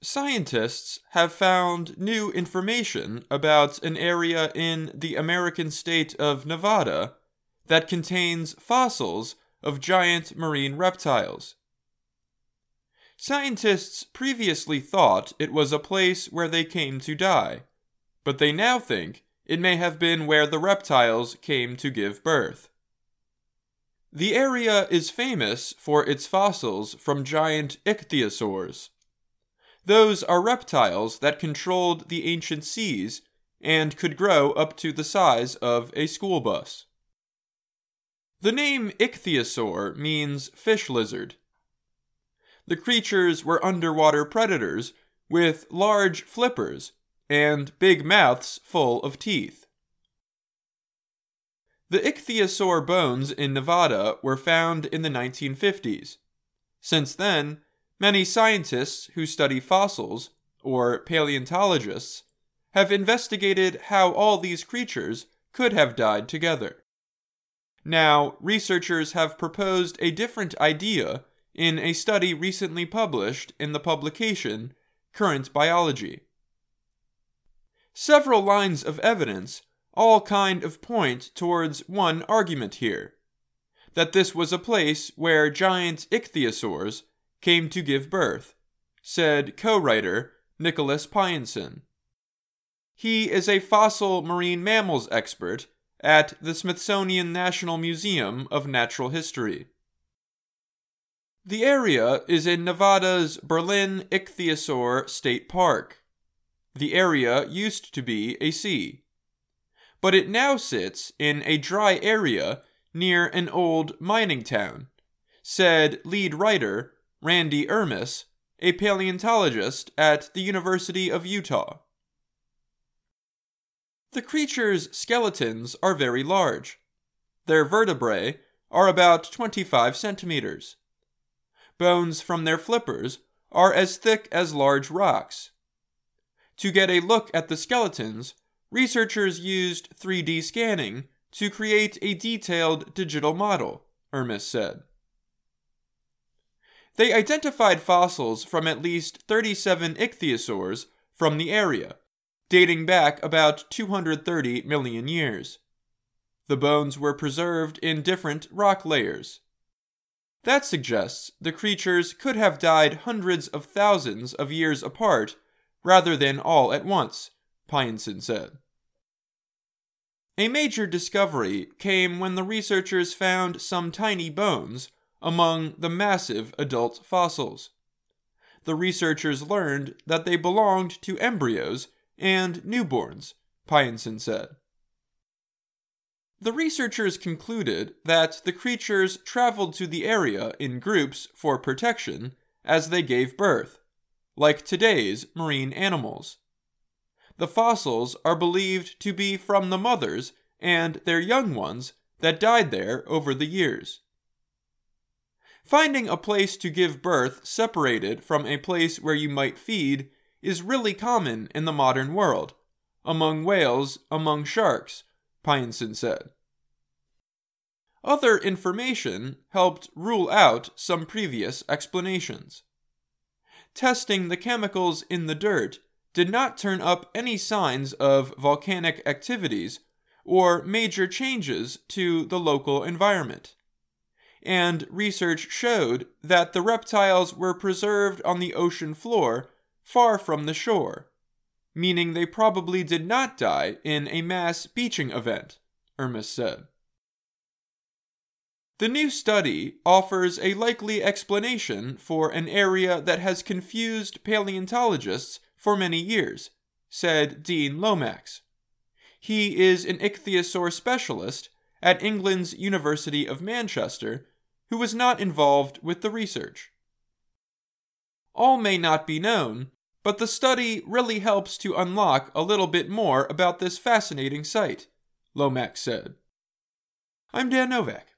Scientists have found new information about an area in the American state of Nevada that contains fossils of giant marine reptiles. Scientists previously thought it was a place where they came to die, but they now think it may have been where the reptiles came to give birth. The area is famous for its fossils from giant ichthyosaurs. Those are reptiles that controlled the ancient seas and could grow up to the size of a school bus. The name ichthyosaur means fish lizard. The creatures were underwater predators with large flippers and big mouths full of teeth. The ichthyosaur bones in Nevada were found in the 1950s. Since then, many scientists who study fossils, or paleontologists, have investigated how all these creatures could have died together. Now, researchers have proposed a different idea in a study recently published in the publication Current Biology. Several lines of evidence all kind of point towards one argument here, that this was a place where giant ichthyosaurs came to give birth, said co-writer Nicholas Pyenson. He is a fossil marine mammals expert at the Smithsonian National Museum of Natural History. The area is in Nevada's Berlin Ichthyosaur State Park. The area used to be a sea, but it now sits in a dry area near an old mining town, said lead writer Randy Ermis, a paleontologist at the University of Utah. The creatures' skeletons are very large. Their vertebrae are about 25 centimeters. Bones from their flippers are as thick as large rocks. To get a look at the skeletons, researchers used 3D scanning to create a detailed digital model, Ermis said. They identified fossils from at least 37 ichthyosaurs from the area, dating back about 230 million years. The bones were preserved in different rock layers. That suggests the creatures could have died hundreds of thousands of years apart rather than all at once, Pyenson said. A major discovery came when the researchers found some tiny bones among the massive adult fossils. The researchers learned that they belonged to embryos and newborns, Pyenson said. The researchers concluded that the creatures traveled to the area in groups for protection as they gave birth, like today's marine animals. The fossils are believed to be from the mothers and their young ones that died there over the years. Finding a place to give birth separated from a place where you might feed is really common in the modern world, among whales, among sharks, Pyenson said. Other information helped rule out some previous explanations. Testing the chemicals in the dirt did not turn up any signs of volcanic activities or major changes to the local environment. And research showed that the reptiles were preserved on the ocean floor far from the shore, meaning they probably did not die in a mass beaching event, Ermis said. The new study offers a likely explanation for an area that has confused paleontologists for many years, said Dean Lomax. He is an ichthyosaur specialist at England's University of Manchester who was not involved with the research. All may not be known, but the study really helps to unlock a little bit more about this fascinating site, Lomax said. I'm Dan Novak.